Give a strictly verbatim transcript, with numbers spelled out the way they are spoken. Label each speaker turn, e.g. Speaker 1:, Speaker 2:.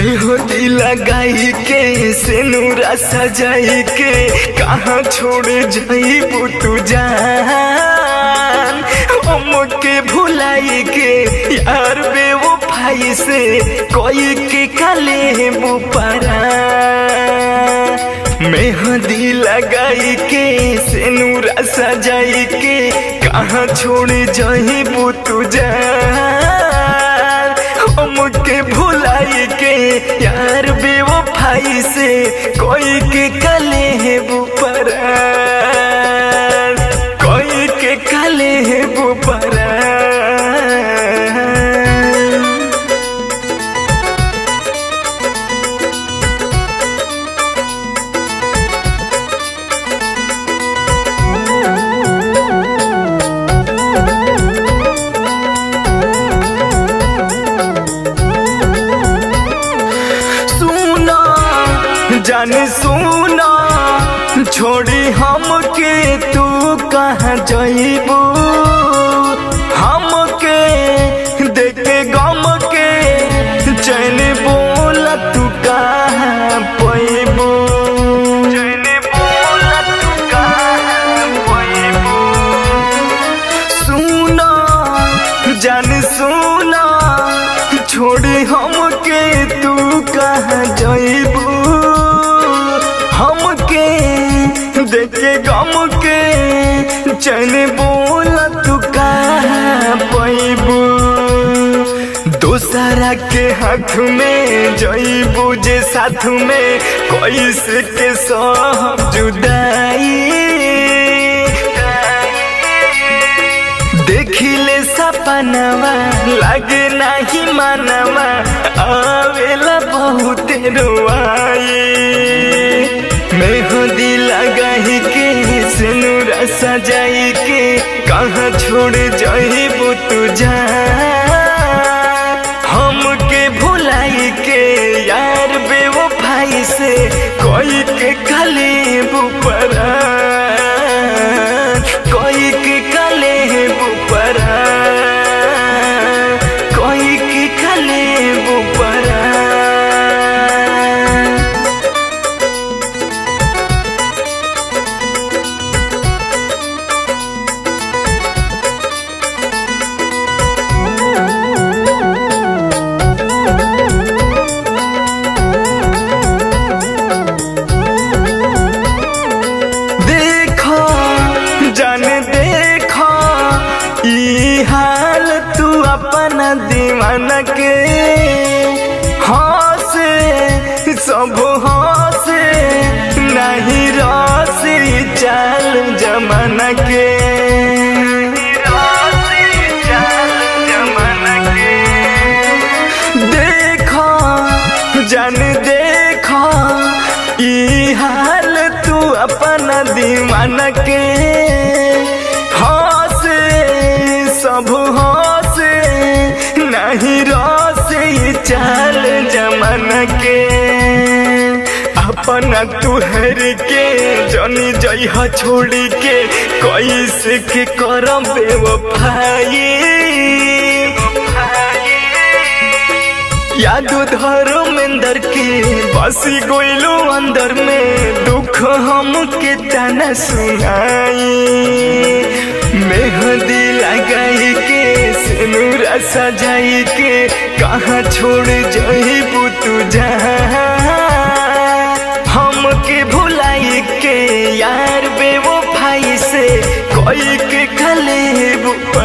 Speaker 1: मेहंदी लगाई के सिनुरा सजाई के कहाँ छोड़ जाइबू तू जान। हमके भुलाई के यार बेवफाई से कोई के काले बुपारा। मेहंदी लगाई के सिनुरा सजाई के कहाँ छोड़ जाइबू तू जान। हमके भुलाई के यार बेवफाई से कोई के काले है बुपरा, कोई के काले है बुपरा। जान सुना छोड़ी हमके तू कहाँ जाइबू। हमके देखे गम के चैन बोला तू कहाँ पैबू। चैन बोला तू कहाँ पैबू। सुना जान सुना छोड़ी हमके तू कहाँ जाइबू। देखे गम के चैन बोला तू कहाँ पैबू। दूसरा के हाथ में जाइबू जे साथ में कैसे के सब जुदाई। देखिले सपनवा लगे नहीं मनवा आवेला बहुत रोआई। मेहंदी लगाई के सिनुरा सजाई के कहाँ छोड़ जाइबू तू जान। हमके भुलाई के यार बेवफाई से कोई के काले बुपरा, कोई के काले बुपरा, कोई के काले बुपरा। हाल तू अपना दीवाना के हंसे सब हंसे नहीं रसी चाल जमाना के। देखो जान देखो ई हाल तू अपना दीवाना के सब हंसे नहीं रसे चाल जमाना के। अपना तुहर के जनी जइहा छोड़ी के कैसे के करम बेवफाई। याद धर्मेंद्र के बसी गोइलो अंदर में दुख हमके तना सुनाई। मेहंदी लगाई के सिनुरा सजाई के कहाँ छोड़ जाइबू तू जान। हमके भुलाई के यार बेवफाई से कोई के काले बुपरा।